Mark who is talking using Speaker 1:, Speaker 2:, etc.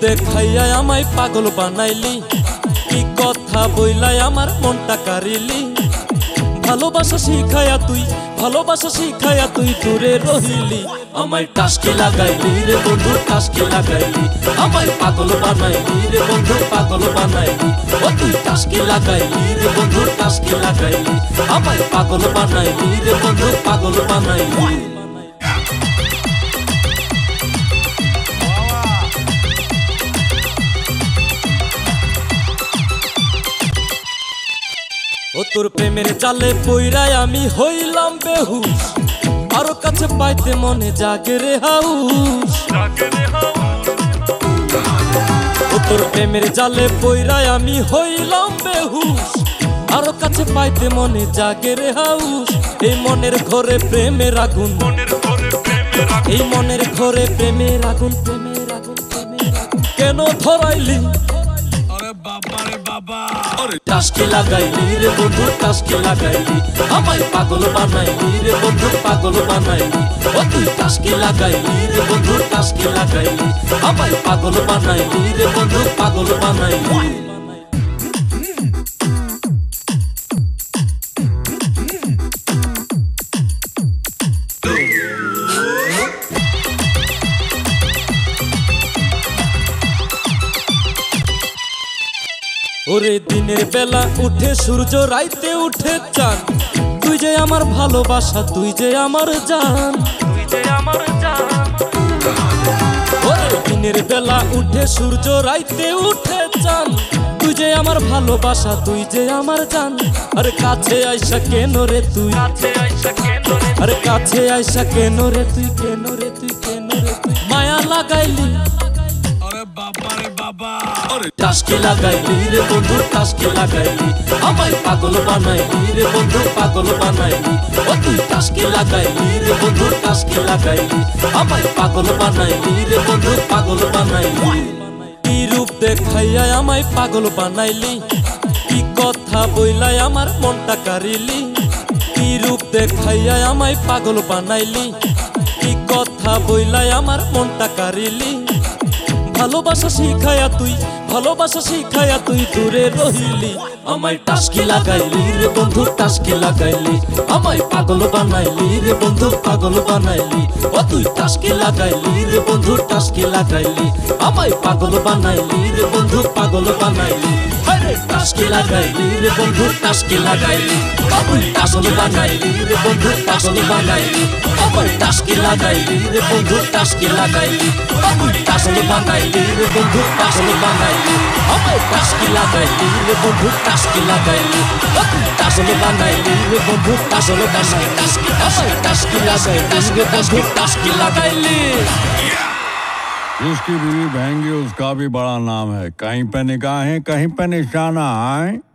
Speaker 1: দেখাইয়া আমায় পাগল বানাইলি, কি কথা বইলাই আমার মনটা কারিলি। ভালোবাসা শিখায়া তুই, ভালোবাসা শিখায়া তুই দূরে রহিলি। আমায় টাসকি লাগাইলি রে বন্ধু, টাসকি লাগাইলি। আমায় পাগল বানাইলি রে বন্ধু, পাগল বানাইলি। ও তুই টাসকি লাগাইলি রে বন্ধু, টাসকি লাগাইলি। আমায় পাগল বানাইলি রে বন্ধু, পাগল বানাইলি। ও তোর প্রেমের জালে পইরায় আমি হইলাম বেহুশ, আরো কাছে পাইতে মনে জাগে রে হাউস। ও তোর প্রেমের জালে পইরায় আমি হইলাম বেহুশ, আরো কাছে পাইতে মনে জাগে রে হাউস। এই মনের ঘরে প্রেমের আগুন, এই মনের ঘরে প্রেমের আগুন, প্রেমের আগুন, প্রেমের আগুন কেন ধরাইলি? টাসকি লাগাইলি রে বন্ধু, টাসকি লাগাইলি। আমায় পাগল বানাইলি রে বন্ধু, পাগল বানাইলি। ও তুই টাসকি লাগাইলি রে বন্ধু, টাসকি লাগাইলি। আমায় পাগল বানাইলি রে বন্ধু, পাগল বানাইলি। ওরে দিনের বেলা উঠে সূর্য, রাইতে উঠে চাঁদ। তুই যে আমার ভালোবাসা, তুই যে আমার জান, তুই যে আমার জান। ওরে দিনের বেলা উঠে সূর্য, রাইতে উঠে চাঁদ। তুই যে আমার ভালোবাসা, তুই যে আমার জান। আরে কাছে আইসা কেন রে তুই, কাছে আইসা কেন রে, আরে কাছে আইসা কেন রে তুই, কেন রে তুই, কেন রে তুই মায়া লাগাইলি। টাসকি লাগাইলি রে বন্ধু, টাসকি লাগাইলি। আমায় পাগল বানাইলি রে বন্ধু, পাগল বানাইলি। ও তুই টাসকি লাগাইলি রে বন্ধু, টাসকি লাগাইলি। আমায় পাগল বানাইলি রে বন্ধু, পাগল বানাইলি। কি রূপ দেখাইয়া আমায় পাগল বানাইলি, কি কথা বইলাই আমার মনটা কারিলি। কি রূপ দেখাইয়া আমায় পাগল বানাইলি, কি কথা বইলাই আমার মনটা কারিলি। ভালোবাসা শিখায়া তুই, ভালোবাসা শিখায়া তুই দূরে রহিলি। আমায় টাসকি লাগাইলি রে বন্ধু, টাসকি লাগাইলি। আমায় পাগল বানাইলি রে বন্ধু, পাগল বানাইলি। ও তুই টাসকি লাগাইলি রে বন্ধু, টাসকি লাগাইলি। আমায় পাগল বানাইলি রে বন্ধু, পাগল বানাইলি। আরে টাসকি লাগাইলি রে বন্ধু, টাসকি লাগাইলি। আমায় পাগল বানাইলি রে বন্ধু, পাগল বানাইলি। আমায় টাসকি লাগাইলি রে বন্ধু, টাসকি লাগাইলি। আমায় পাগল বানাইলি রে বন্ধু, পাগল বানাইলি। আমায় টাসকি লাগাইলি রে বন্ধু, টাসকি লাগাইলি। পাগল বানাইলি রে বন্ধু, পাগল বানাইলি। আমায় টাসকি লাগাইলি রে বন্ধু, টাসকি লাগাইলি।
Speaker 2: जिसकी बीवी बहंगी उसका भी बड़ा नाम है। कहीं पे निगाहें, कहीं पे निशाना है।